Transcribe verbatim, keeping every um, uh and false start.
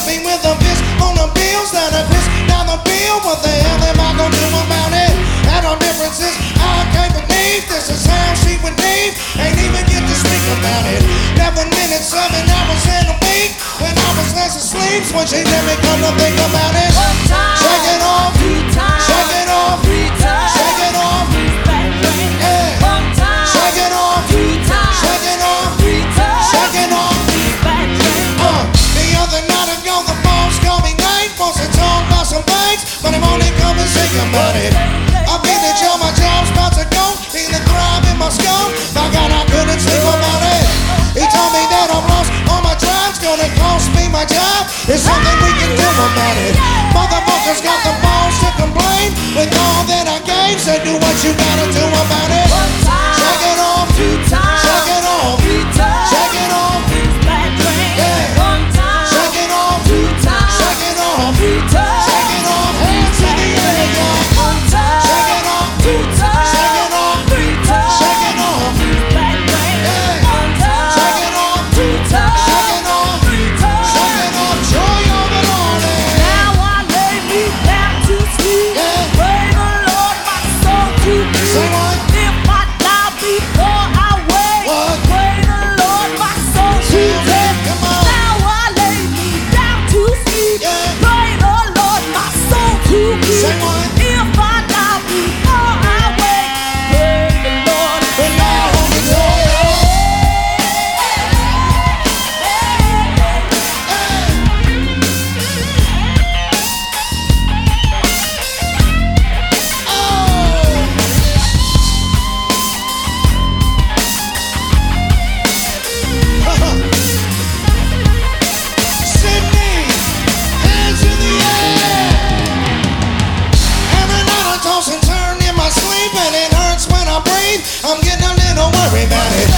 hit me with a fist on the bills that I piss down the bill. What the hell am I gonna do about it? And no differences, I can't believe this is how she would leave. Ain't even get to speak about it. Eleven minutes, seven hours in a week. When I was less asleep, when she let me come to think about it. One time, shake it off, two times, shake it off, three times, shake it off, yeah. one time, Shake it off, two times, shake it off, three times, shake it off. Uh, the other night ago, the boss called me late, wants to talk about some things, but I'm only coming to think about it. I've been to jail, my job's about to go, feeling thrive in my skull. By God, I couldn't sleep about it. He told me that I'm lost on my drive's gonna cost me my job. There's something we can do about it. Motherfuckers got the balls to complain with all that I gave. Said do what you gotta do about it. One time, Shake it off, two times, shake it off, three times, shake it off, yeah. one time, Shake it off, two times, shake it off, three times, shake it off, hands in the air, y'all. one time, Shake it off, two times, shake it off, three times, shake it off, yeah. one time, Shake it off, two times, shake it off, three times. shake it off, joy over Lord. Now I lay me down to sleep. Yeah. Pray the Lord my soul to keep. Say what? If I die before I wake, What? pray the Lord my soul to Say it, keep. come on. Now I lay me down to sleep. Yeah. Pray the Lord my soul to keep. Say what? If I die before I wake, pray the Lord. But now on the door, Sydney, hands in the air. Every night I toss and turn in my sleep, and it hurts when I breathe. I'm getting a little worried about it.